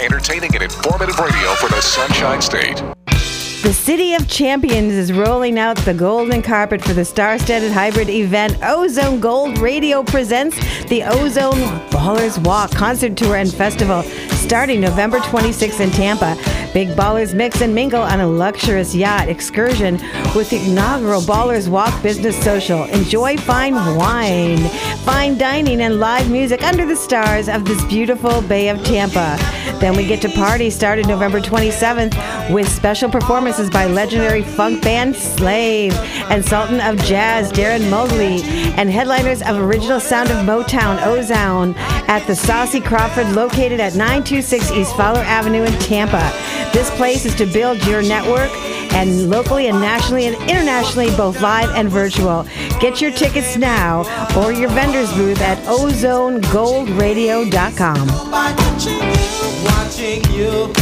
Entertaining and informative radio for the Sunshine State. The City of Champions is rolling out the golden carpet for the star-studded hybrid event. Ozone Gold Radio presents the Ozone Ballers Walk Concert Tour and Festival starting November 26th in Tampa. Big ballers mix and mingle on a luxurious yacht excursion with the inaugural Ballers Walk Business Social. Enjoy fine wine, fine dining, and live music under the stars of this beautiful Bay of Tampa. Then we get to party started November 27th with special performances by legendary funk band Slave and Sultan of Jazz Darren Mosley and headliners of Original Sound of Motown Ozone at the Saucy Crawford located at 926 East Fowler Avenue in Tampa. This place is to build your network and locally and nationally and internationally, both live and virtual. Get your tickets now or your vendor's booth at ozonegoldradio.com. Watching you.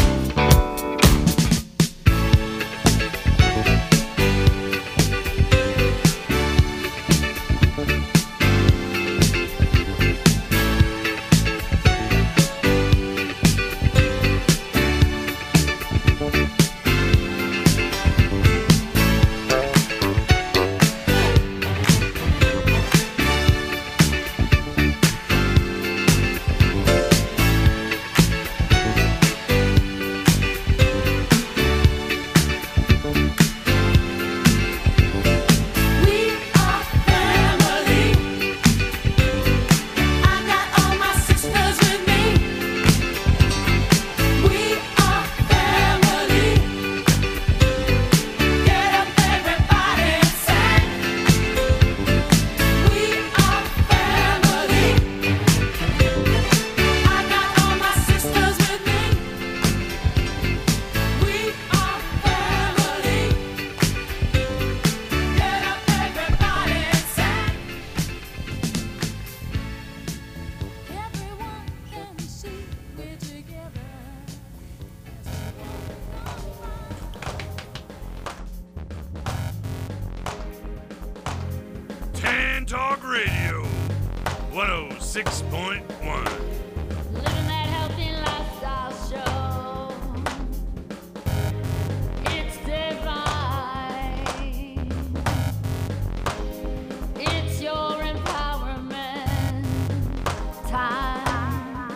Talk Radio 106.1. Living that healthy lifestyle show. It's divine. It's your empowerment time.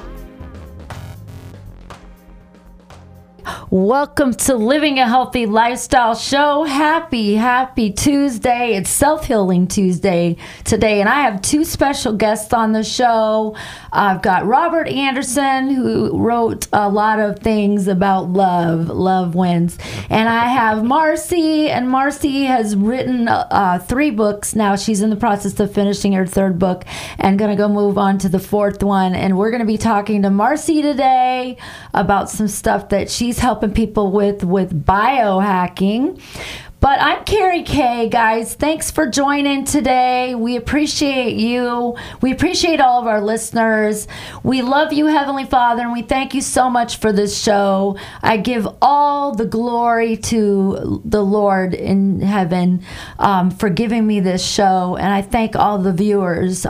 Welcome to Living a Healthy Lifestyle Show. Happy Tuesday. It's Self-Healing Tuesday today, and I have two special guests on the show. I've got Robert Anderson, who wrote a lot of things about love wins, and I have Marcy, and Marcy has written 3 books now. She's in the process of finishing her 3rd book and going to go move on to the 4th one, and we're going to be talking to Marcy today about some stuff that she's helping people with biohacking. But I'm Carrie Kay, guys. Thanks for joining today. We appreciate you. We appreciate all of our listeners. We love you, Heavenly Father, and we thank you so much for this show. I give all the glory to the Lord in heaven for giving me this show, and I thank all the viewers,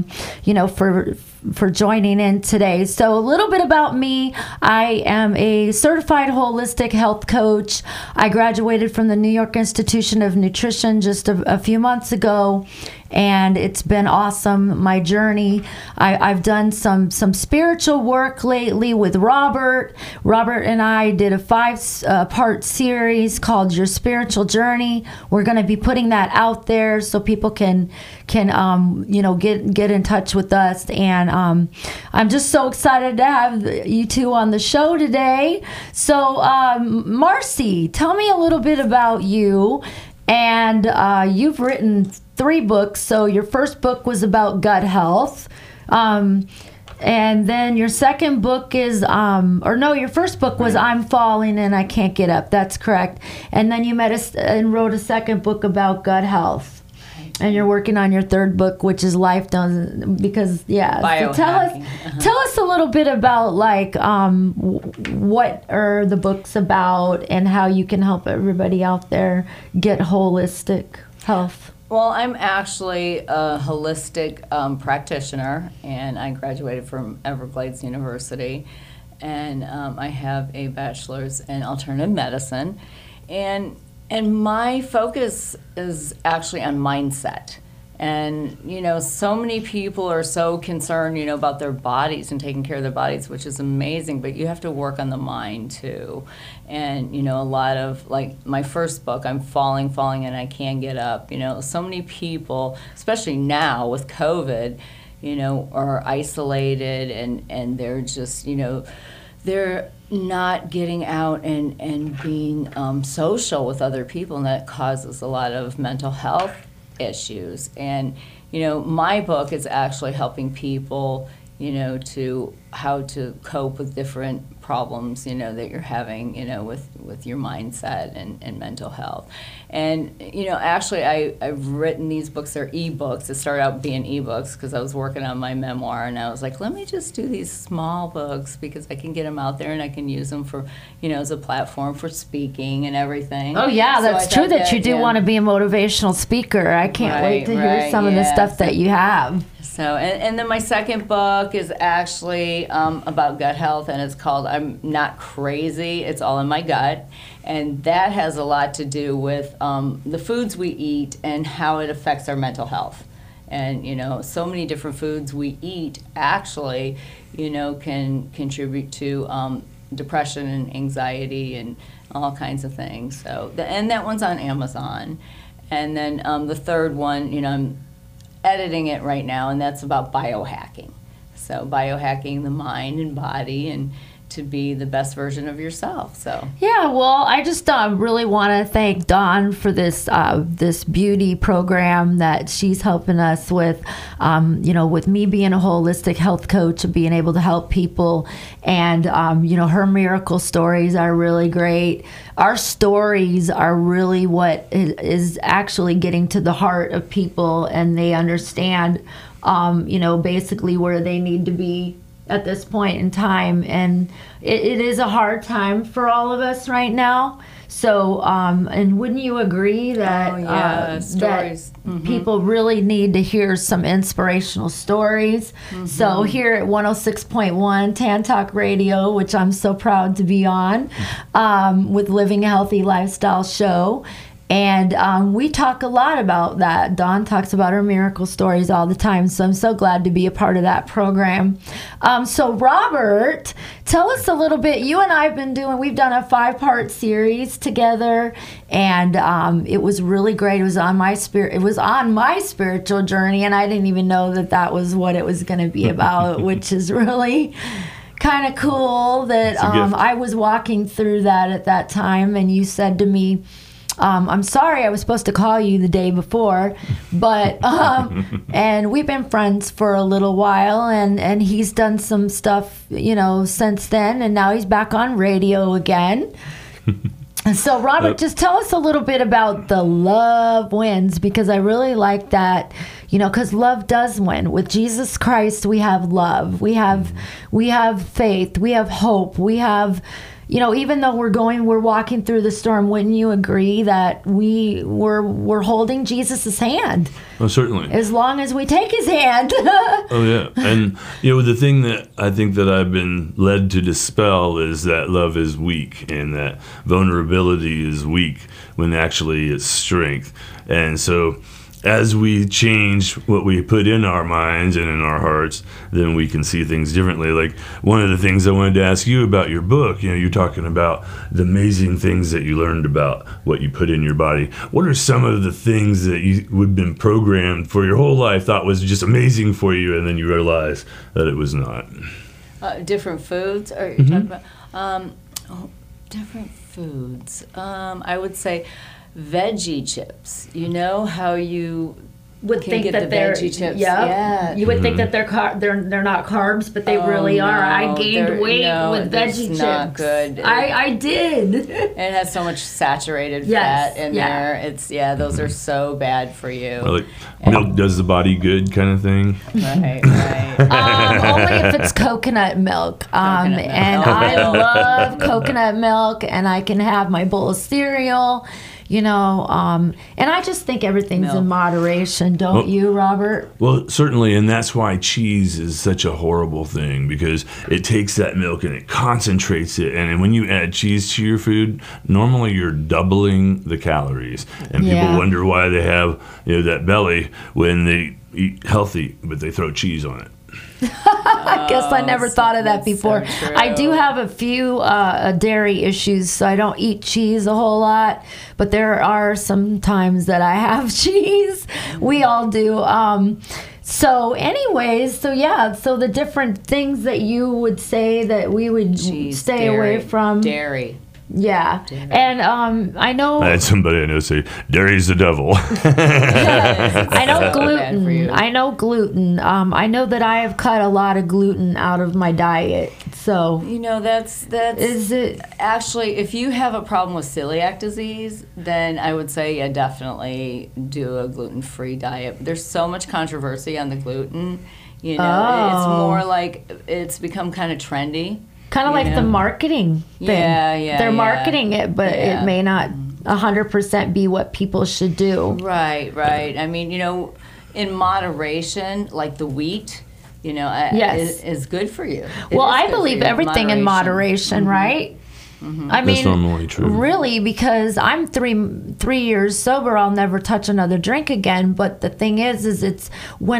for joining in today. So a little bit about me. I am a certified holistic health coach. I graduated from the New York Institution of Nutrition just a few months ago, and it's been awesome, my journey. I've done some spiritual work lately with Robert. Robert and I did a 5-part series called Your Spiritual Journey. We're going to be putting that out there so people can get in touch with us. And I'm just so excited to have you two on the show today. So, Marcy, tell me a little bit about you. And you've written 3 books. So your first book was about gut health. And then your second book is, your first book was I'm Falling and I Can't Get Up. That's correct. And then you and wrote a second book about gut health. And you're working on your 3rd book, which is Life Doesn't, because, So tell us a little bit about, what are the books about and how you can help everybody out there get holistic health. Well, I'm actually a holistic practitioner, and I graduated from Everglades University. and I have a bachelor's in alternative medicine, and my focus is actually on mindset. And, so many people are so concerned, about their bodies and taking care of their bodies, which is amazing, but you have to work on the mind too. And, a lot of, like my first book, I'm falling, and I can't get up. So many people, especially now with COVID, are isolated and they're just, they're not getting out and being social with other people, and that causes a lot of mental health issues. And my book is actually helping people to how to cope with different problems that you're having with your mindset and mental health. And actually I've written these books. They're ebooks. It started out being ebooks because I was working on my memoir, and I was like, let me just do these small books because I can get them out there and I can use them for as a platform for speaking and everything. Oh yeah, that's true that you do want to be a motivational speaker. I can't wait to hear some of the stuff that you have. So, and then my second book is actually about gut health, and it's called I'm Not Crazy, It's All in My Gut. And that has a lot to do with the foods we eat and how it affects our mental health. And, so many different foods we eat actually, can contribute to depression and anxiety and all kinds of things. So, and that one's on Amazon. And then the third one, I'm editing it right now, and that's about biohacking. So biohacking the mind and body and to be the best version of yourself. So yeah, well, I just really want to thank Dawn for this this beauty program that she's helping us with. With me being a holistic health coach and being able to help people, and her miracle stories are really great. Our stories are really what is actually getting to the heart of people, and they understand, basically where they need to be at this point in time. And it is a hard time for all of us right now. So, and wouldn't you agree that, stories. that people really need to hear some inspirational stories? So here at 106.1 Tan Talk Radio, which I'm so proud to be on, with Living a Healthy Lifestyle Show. And we talk a lot about that. Dawn talks about her miracle stories all the time, so I'm so glad to be a part of that program. So Robert, tell us a little bit. You and I have we've done a 5-part series together, and it was really great. It was on my spiritual journey, and I didn't even know that was what it was going to be about, which is really kind of cool that I was walking through that at that time, and you said to me, I'm sorry, I was supposed to call you the day before, but, and we've been friends for a little while, and he's done some stuff, since then, and now he's back on radio again. So, Robert, just tell us a little bit about the Love Wins, because I really like that, because love does win. With Jesus Christ, we have love, we have faith, we have hope, we have... even though we're walking through the storm, wouldn't you agree that we're holding Jesus' hand? Oh, certainly. As long as we take his hand. Oh, yeah. And, the thing that I think that I've been led to dispel is that love is weak, and that vulnerability is weak when actually it's strength. And so as we change what we put in our minds and in our hearts, then we can see things differently. Like one of the things I wanted to ask you about your book, you're talking about the amazing things that you learned about what you put in your body. What are some of the things that you would have been programmed for your whole life, thought was just amazing for you, and then you realize that it was not? Different foods? Are you talking about? Different foods. I would say veggie chips. You know how you would can think get that the they're veggie chips? Yeah. You would think that they're not carbs, but they really are. I gained weight with veggie chips. Not good. I did. It has so much saturated fat in there. It's those are so bad for you. Like milk does the body good kind of thing. Right. Only if it's coconut milk. And I love coconut milk, and I can have my bowl of cereal. and I just think everything's Milk. in moderation, don't you, Robert? Well, certainly, and that's why cheese is such a horrible thing, because it takes that milk and it concentrates it. And when you add cheese to your food, normally you're doubling the calories. And Yeah. people wonder why they have that belly when they eat healthy, but they throw cheese on it. I guess I never thought of that that's so before. true. I do have a few dairy issues, so I don't eat cheese a whole lot. But there are some times that I have cheese. We all do. So the different things that you would say that we would Cheese, stay dairy, away from. Dairy. Yeah. And I know I had somebody I know say, dairy's the devil. I know Bad for you. gluten. I know gluten. I know that I have cut a lot of gluten out of my diet. So That's is it actually, if you have a problem with celiac disease, then I would say definitely do a gluten-free diet. There's so much controversy on the gluten. It's more like it's become kind of trendy. kind of like the marketing thing? They're marketing it, but it may not 100% be what people should do. Right. I mean, in moderation, like the wheat, Yes. is good for you. Well, It is I good for believe you. everything in moderation, right? I That's mean, normally true. really, because I'm 3 years sober, I'll never touch another drink again. But the thing is it's when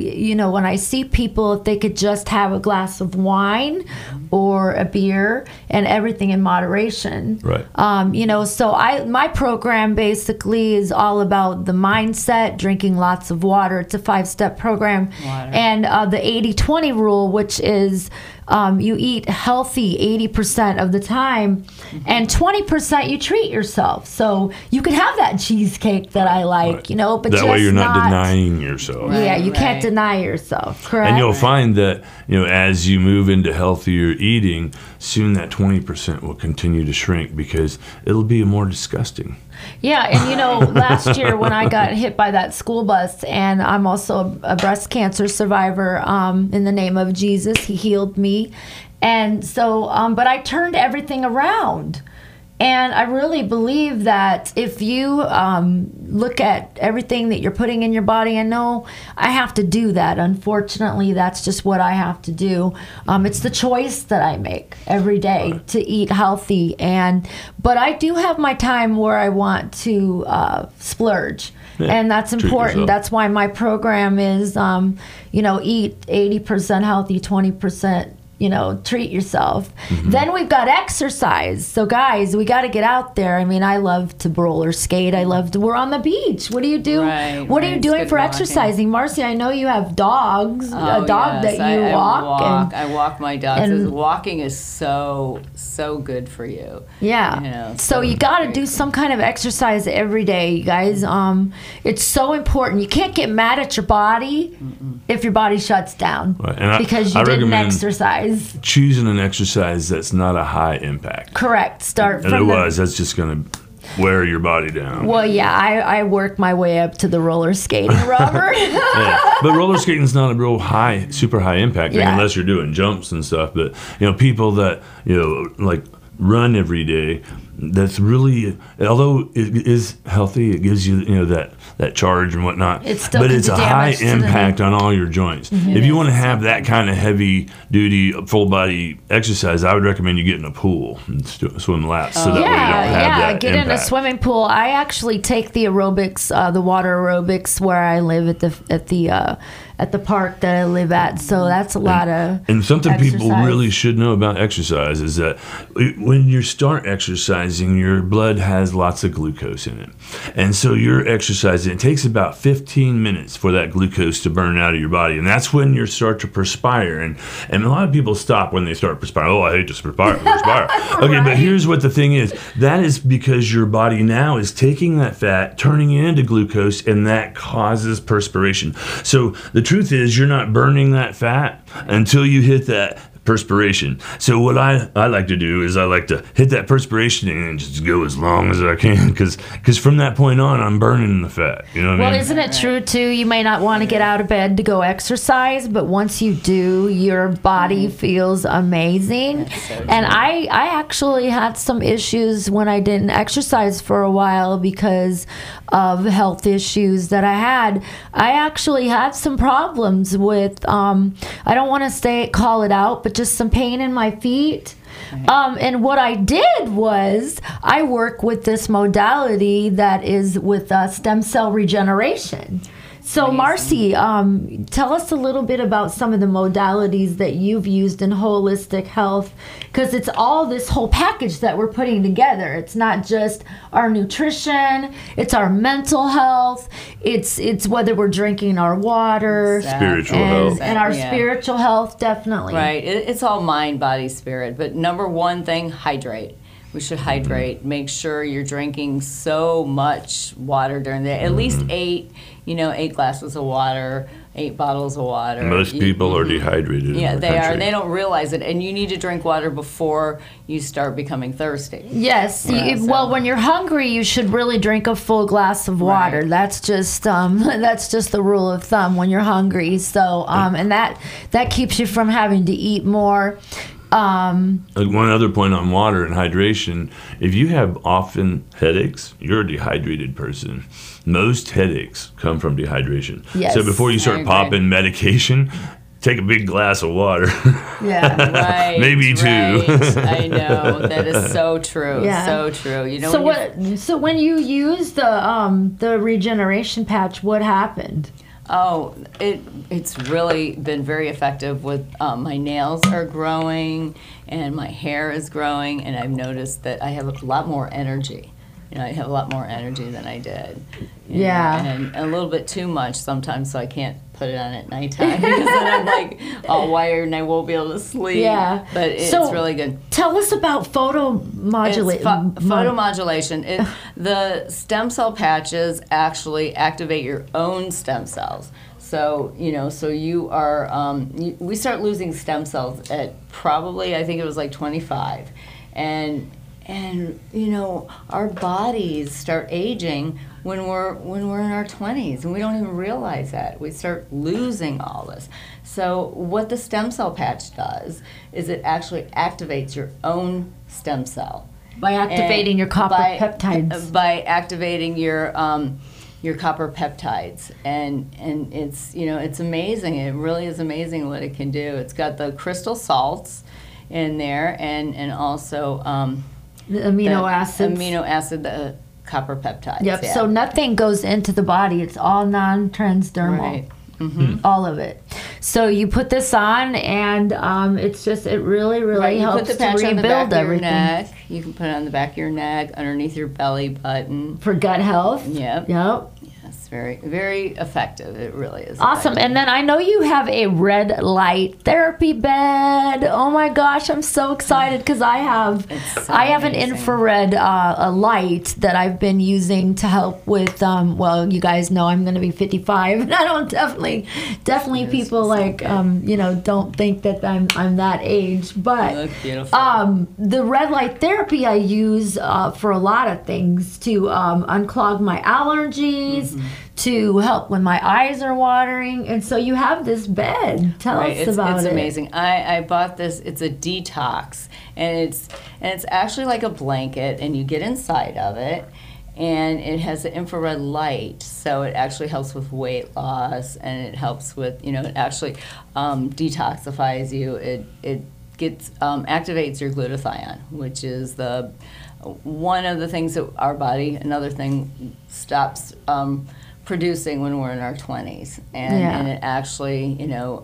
I see people, if they could just have a glass of wine or a beer and everything in moderation. Right. So my program basically is all about the mindset, drinking lots of water. It's a 5-step program. Water. And the 80-20 rule, which is you eat healthy 80% of the time, and 20% you treat yourself. So you can have that cheesecake that I like, Right. but that just way you're not denying yourself. Yeah, you can't Right. deny yourself. Correct. And you'll find that, as you move into healthier eating, soon that 20% will continue to shrink because it'll be more disgusting. Yeah, and last year when I got hit by that school bus, and I'm also a breast cancer survivor, in the name of Jesus, he healed me. And so, but I turned everything around. And I really believe that if you look at everything that you're putting in your body, I know I have to do that. Unfortunately, that's just what I have to do. It's the choice that I make every day to eat healthy. But I do have my time where I want to splurge. Yeah, And that's treat important. yourself. That's why my program is, eat 80% healthy, 20%. Treat yourself. Mm-hmm. Then we've got exercise. So guys, we got to get out there. I mean, I love to roller skate. We're on the beach. What do you do? Right, What are you right. doing It's for good walking. exercising? Marcy, I know you have dogs, a dog yes, that you I walk. I walk my dogs. and- Walking is so good for you. Yeah. So you got to do some kind of exercise every day, you guys. It's so important. You can't get mad at your body if your body shuts down Right. And because I you didn't recommend exercise. choosing an exercise that's not a high impact. Correct. Start from Otherwise, that's just going to wear your body down. Well, yeah, I worked my way up to the roller skating, Robert. Yeah. But roller skating is not a real super high impact thing Yeah. unless you're doing jumps and stuff. But people that like run every day, that's really, although it is healthy, it gives you that charge and whatnot. It still but can it's do a high damage to the impact on all your joints. If you want to have that kind of heavy duty full body exercise, I would recommend you get in a pool and swim laps so that way you don't have that get in a impact. swimming pool. I actually take the aerobics, the water aerobics, where I live at the park that I live at. So that's a lot of And something people exercise. really should know about exercise is that when you start exercising, your blood has lots of glucose in it. And so you're exercising. It takes about 15 minutes for that glucose to burn out of your body. And that's when you start to perspire. And a lot of people stop when they start perspiring. Oh, I hate to perspire. Okay, but here's what the thing is. That is because your body now is taking that fat, turning it into glucose, and that causes perspiration. So the truth is you're not burning that fat until you hit that perspiration. So what I like to do is I like to hit that perspiration and just go as long as I can, because from that point on, I'm burning the fat. You know what I Well, mean? isn't it true too? You may not want to get out of bed to go exercise, but once you do, your body feels amazing. And I actually had some issues when I didn't exercise for a while because of health issues that I had. I actually had some problems with, I don't want to call it out, but just some pain in my feet. And what I did was I work with this modality that is with stem cell regeneration. So, Marcy, tell us a little bit about some of the modalities that you've used in holistic health, because it's all this whole package that we're putting together. It's not just our nutrition, it's our mental health, it's whether we're drinking our water, Spiritual and, health. and our Yeah. spiritual health, definitely. Right. It's all mind, body, spirit. But number one thing, hydrate. We should hydrate. Make sure you're drinking so much water during the day. At least 8 glasses of water, 8 bottles of water. Most people are dehydrated. Yeah, in our they are. country. They don't realize it. And you need to drink water before you start becoming thirsty. Yes. Yeah, so- Well, when you're hungry, you should really drink a full glass of water. Right. That's just the rule of thumb when you're hungry. So and that keeps you from having to eat more. One other point on water and hydration: if you have often headaches, you're a dehydrated person. Most headaches come from dehydration. Yes, so before you I start agree. popping medication, take a big glass of water. Yeah. Right. Maybe 2. Right. I know. That is so true. Yeah. So true. You know. So when you- So when you used the regeneration patch, what happened? Oh, it's really been very effective with my nails are growing and my hair is growing, and I've noticed that I have a lot more energy. I have a lot more energy than I did. Yeah. And a little bit too much sometimes, so I can't put it on at nighttime because then I'm like all wired and I won't be able to sleep. Yeah. But it's So- really good. Tell us about photomodulation. Photomodulation. The stem cell patches actually activate your own stem cells. So you are. We start losing stem cells at probably, I think it was like 25, and our bodies start aging when we're in our 20s, and we don't even realize that. We start losing all this. So what the stem cell patch does is it actually activates your own stem cell. By activating your copper peptides. By activating your copper peptides, and it's amazing. It really is amazing what it can do. It's got the crystal salts in there, and also The amino the acids. amino acid, the copper peptides. Yep. yeah. So nothing goes into the body. It's all non-transdermal. Right. All of it. So you put this on, and it really Right, you helps put the to patch on the back rebuild of your everything neck. You can put it on the back of your neck, underneath your belly button. for gut health. Yep. Yep. Yes, very, very effective. It really is. Awesome. effective. And then I know you have a red light therapy bed. Oh my gosh, I'm so excited because I have It's so an amazing. infrared a light that I've been using to help with well, you guys know I'm going to be 55, and I don't definitely people so like good. don't think that I'm that age, but You look beautiful. the red light therapy I use for a lot of things to unclog my allergies, to help when my eyes are watering. And so you have this bed. Tell us about it's it. amazing. I bought this. It's a detox, and it's actually like a blanket, and you get inside of it, and it has an infrared light, so it actually helps with weight loss, and it helps with it actually detoxifies you. It gets activates your glutathione, which is the one of the things that our body, another thing, stops producing when we're in our 20s, and it actually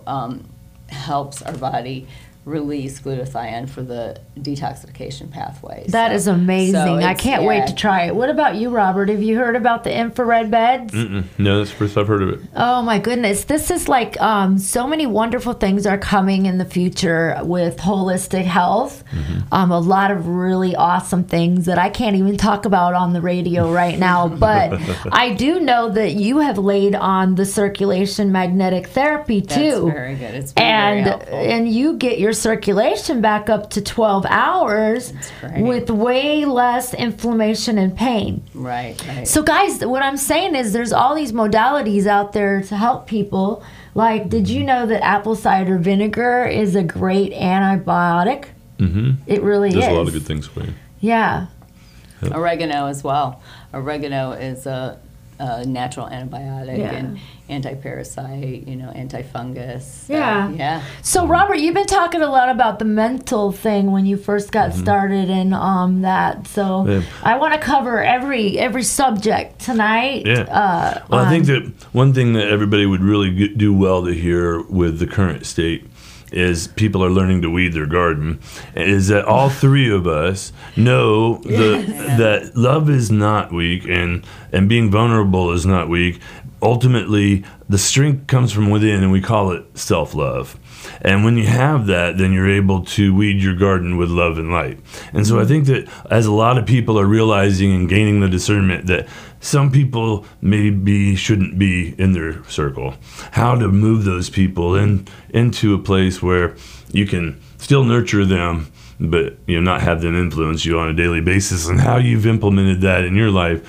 helps our body release glutathion for the detoxification pathways. That is amazing. I can't wait to try it. What about you, Robert? Have you heard about the infrared beds? No, that's the first I've heard of it. Oh my goodness. This is like so many wonderful things are coming in the future with holistic health. A lot of really awesome things that I can't even talk about on the radio right now. But I do know that you have laid on the circulation magnetic therapy too. That's very good. It's been very helpful. And you get your your circulation back up to 12 hours right. with way less inflammation and pain. Right. So guys, what I'm saying is there's all these modalities out there to help people. Like, did you know that apple cider vinegar is a great antibiotic? Mm-hmm. It really is. There's a lot of good things for you. Yeah. Oregano as well. Oregano is a natural antibiotic Yeah. and anti-parasite, anti-fungus. Yeah. So Robert, you've been talking a lot about the mental thing when you first got started and that. So Yeah. I want to cover every subject tonight. Yeah. Well, I think that one thing that everybody would really do well to hear with the current state is people are learning to weed their garden, is that all three of us know that love is not weak and being vulnerable is not weak. Ultimately, the strength comes from within, and we call it self-love. And when you have that, then you're able to weed your garden with love and light. And so I think that as a lot of people are realizing and gaining the discernment that some people maybe shouldn't be in their circle, how to move those people into a place where you can still nurture them, but not have them influence you on a daily basis, and how you've implemented that in your life.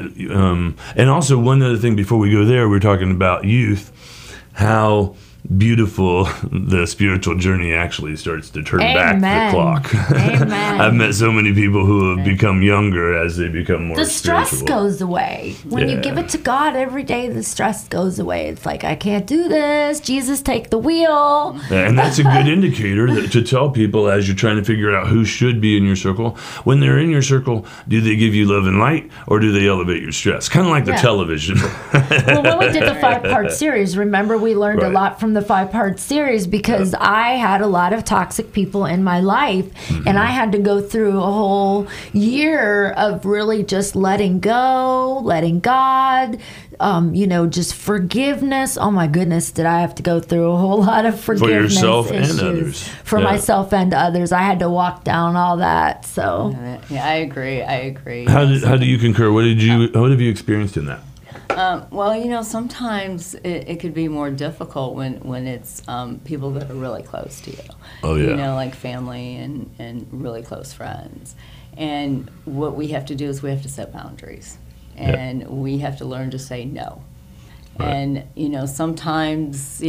And also one other thing before we go there, we're talking about youth, how beautiful the spiritual journey actually starts to turn back the clock. Amen. I've met so many people who have become younger as they become more the stress spiritual. goes away when you give it to God every day. The stress goes away. It's like, I can't do this. Jesus, take the wheel. And that's a good indicator to tell people as you're trying to figure out who should be in your circle. When they're in your circle, do they give you love and light, or do they elevate your stress? Kind of like the television. Well, when we did the 5-part series, remember we learned a lot from the 5-part series because I had a lot of toxic people in my life, and I had to go through a whole year of really just letting go, letting God, just forgiveness. Oh my goodness, did I have to go through a whole lot of forgiveness for yourself issues and others. For myself and others. I had to walk down all that. So Yeah, I agree. How do you concur? What have you experienced in that? Well, sometimes it could be more difficult when it's people that are really close to you. Oh, yeah. Like family and really close friends. And what we have to do is we have to set boundaries. And we have to learn to say no. Right. And, sometimes,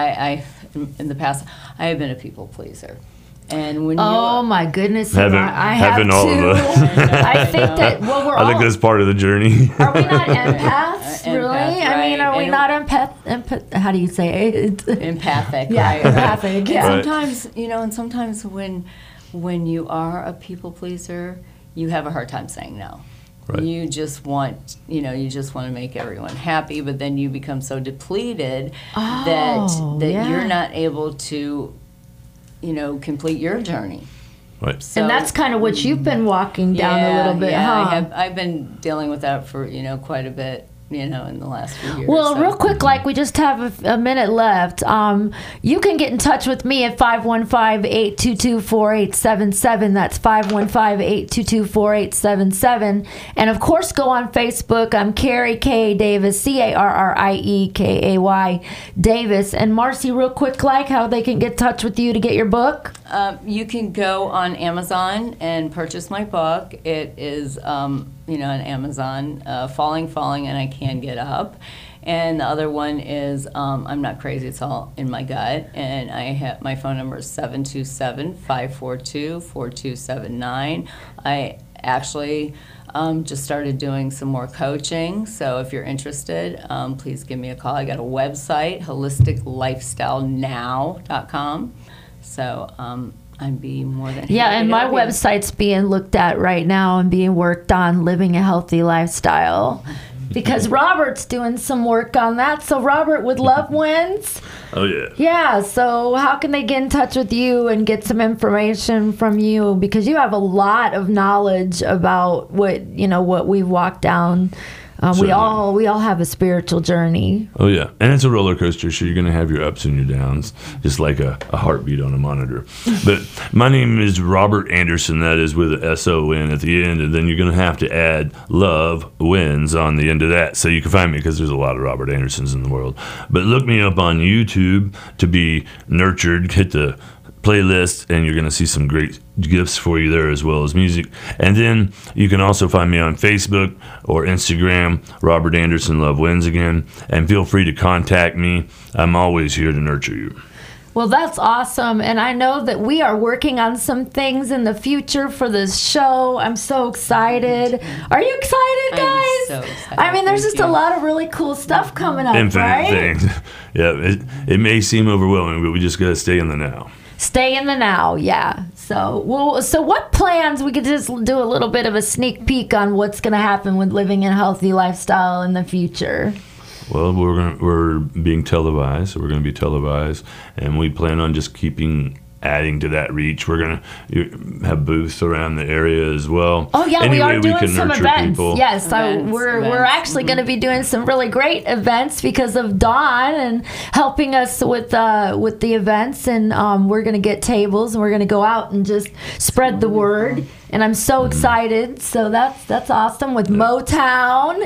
I in the past, I have been a people pleaser. And when my goodness, haven't all too. of us. I think that I think that's part of the journey. Are we not empaths? Really? Right. I mean, are we not empath? How do you say it? Empathic. Yeah, right. empathic. Yeah. And sometimes, and sometimes when you are a people pleaser, you have a hard time saying no. Right. You just want, to make everyone happy, but then you become so depleted that you're not able to, complete your journey. Right. So, and that's kind of what you've been walking down a little bit, huh? I've been dealing with that for, quite a bit. In the last few years. Well, real quick, like we just have a minute left. You can get in touch with me at 515-822-4877. That's 515-822-4877. And of course, go on Facebook. I'm Carrie K. Davis, CarrieKay Davis. And Marcy, real quick, like how they can get in touch with you to get your book. You can go on Amazon and purchase my book. It is, on Amazon, Falling, and I Can Get Up. And the other one is I'm Not Crazy, It's All in My Gut. And I have my phone number is 727-542-4279. I actually just started doing some more coaching. So if you're interested, please give me a call. I got a website, holisticlifestylenow.com. So I'd be more than happy. Yeah, and my website's being looked at right now and being worked on, living a healthy lifestyle. Because Robert's doing some work on that. So Robert, with Love Wins. Oh, yeah. Yeah, so how can they get in touch with you and get some information from you? Because you have a lot of knowledge about what we've walked down. We all have a spiritual journey. Oh, yeah. And it's a roller coaster, so you're going to have your ups and your downs, just like a heartbeat on a monitor. But my name is Robert Anderson. That is with an S-O-N at the end. And then you're going to have to add Love Wins on the end of that. So you can find me because there's a lot of Robert Andersons in the world. But look me up on YouTube to be nurtured. Hit the playlist, and you're going to see some great gifts for you there as well as music. And then you can also find me on Facebook or Instagram, Robert Anderson Love Wins Again, and feel free to contact me. I'm always here to nurture you. Well, that's awesome. And I know that we are working on some things in the future for this show. I'm so excited. Are you excited, guys? I'm so excited. I mean, there's Thank just a you. lot of really cool stuff coming up, Infinite right? things. Yeah, it may seem overwhelming, but we just got to stay in the now. Stay in the now, yeah. So what plans? We could just do a little bit of a sneak peek on what's going to happen with living a healthy lifestyle in the future. Well, we're being televised, so we're going to be televised, and we plan on just adding to that reach. We're going to have booths around the area as well. Oh yeah, Any we way are doing can some nurture events. people. Yes, so Events, we're events. actually going to be doing some really great events because of Dawn and helping us with the events, and we're going to get tables and we're going to go out and just spread the word. And I'm so excited. So that's awesome with Motown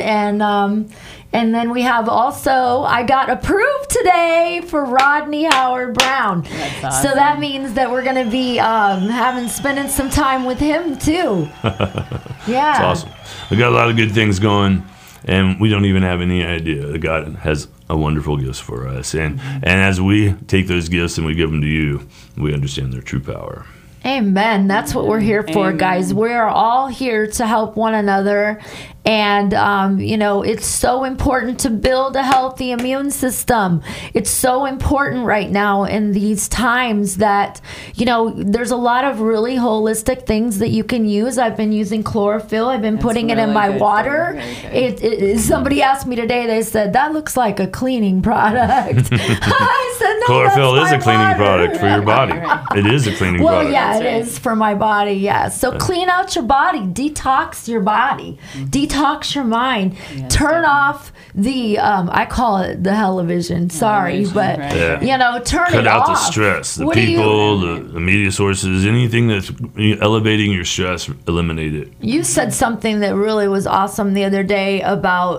and then we have also, I got approved today for Rodney Howard Brown. That's awesome. So that means that we're going to be spending some time with him too. Yeah. It's awesome. We got a lot of good things going, and we don't even have any idea that God has a wonderful gifts for us. And as we take those gifts and we give them to you, we understand their true power. Amen. That's what we're here for, guys. We're all here to help one another. And, it's so important to build a healthy immune system. It's so important right now in these times that, there's a lot of really holistic things that you can use. I've been using chlorophyll. I've been putting it in really my good water. for you. Somebody asked me today, they said, that looks like a cleaning product. I said, no, Chlorophyll that's is a my cleaning water. product for your body. Right. It is a cleaning Well, product. yeah, That's it right. is for my body, yeah. So clean out your body, detox your body, detox your mind, Yes, turn definitely. off the, I call it the television, sorry, Television, but, right. Yeah. turn Cut it out off. the stress, the What do you- people, the media sources, anything that's elevating your stress, eliminate it. You said something that really was awesome the other day about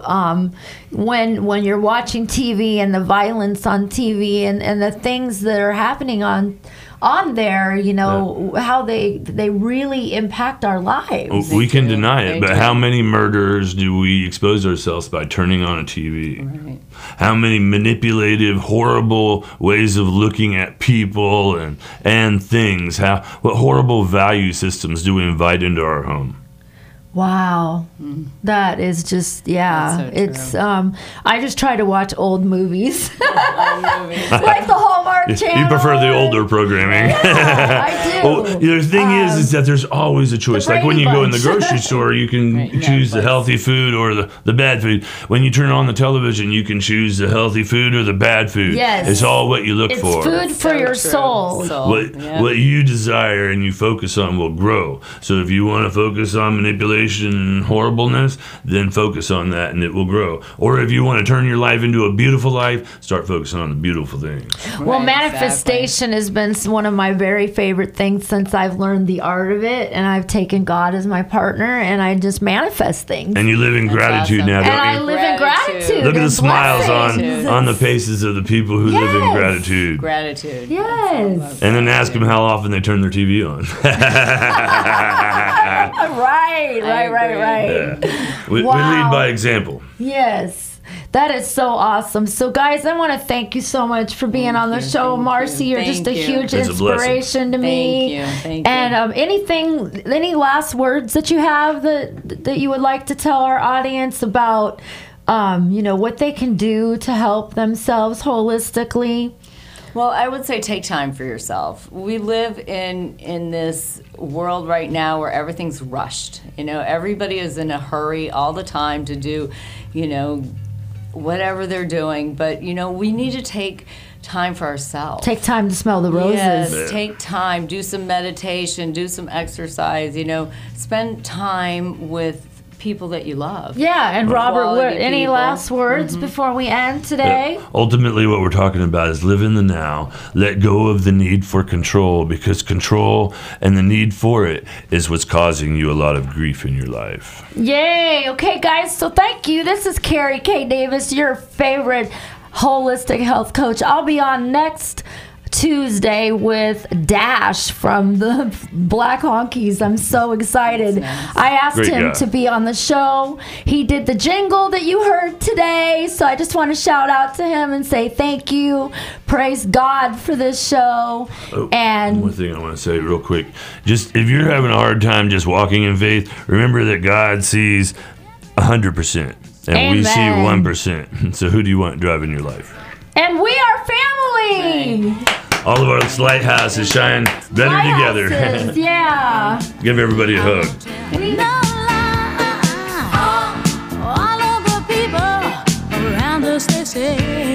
when you're watching TV and the violence on TV and the things that are happening on there, how they really impact our lives. We can do. deny it, They but do. how many murders do we expose ourselves by turning on a TV? Right. How many manipulative, horrible ways of looking at people and things? What horrible value systems do we invite into our home? Wow, that is just That's so it's true. I just try to watch old movies Movies. like the Hallmark Channel. You prefer the older programming. I do. Well, the thing is that there's always a choice. Like when Brady you go in the Bunch. grocery store, you can Right, choose the Netflix. healthy food or the bad food. When you turn on the television, you can choose the healthy food or the bad food. Yes. It's all what you look It's for. food for So your true. soul. What you desire and you focus on will grow. So if you want to focus on manipulation and horribleness, then focus on that and it will grow. Or if you want to turn your life into a beautiful life, start focusing on the beautiful things. Well, Right, manifestation has been one of my very favorite things since I've learned the art of it, and I've taken God as my partner, and I just manifest things. And you live in gratitude awesome. now, And I don't you? live in Gratitude. gratitude. Look at the and smiles blessings. on the faces of the people who live in Yes. gratitude. Gratitude. Yes. And then ask them how often they turn their TV on. Right. We Wow. lead by example. Yes. That is so awesome. So, guys, I want to thank you so much for being on the show. thank Marcy, you, you're just a thank you. huge It's a blessing. inspiration to me. Thank you. And any last words that you have that you would like to tell our audience about, what they can do to help themselves holistically? Well, I would say take time for yourself. We live in this world right now where everything's rushed. Everybody is in a hurry all the time to do, whatever they're doing. But, we need to take time for ourselves. Take time to smell the roses. Yes, take time, do some meditation, do some exercise, spend time with people that you love. Yeah, and Robert, Quality any people. last words before we end today? Ultimately, what we're talking about is live in the now. Let go of the need for control, because control and the need for it is what's causing you a lot of grief in your life. Yay! Okay, guys, so thank you. This is Carrie K. Davis, your favorite holistic health coach. I'll be on next Tuesday with Dash from the Black Honkies. I'm so excited. Nice. I asked Great him guy. to be on the show. He did the jingle that you heard today. So I just want to shout out to him and say thank you. Praise God for this show. And one thing I want to say real quick. Just if you're having a hard time just walking in faith, remember that God sees 100%. And we see Amen. 1%. So who do you want driving your life? And we are family. All of our lighthouses shine better together. Lighthouses, yeah. Give everybody a hug. All of the people around us, they say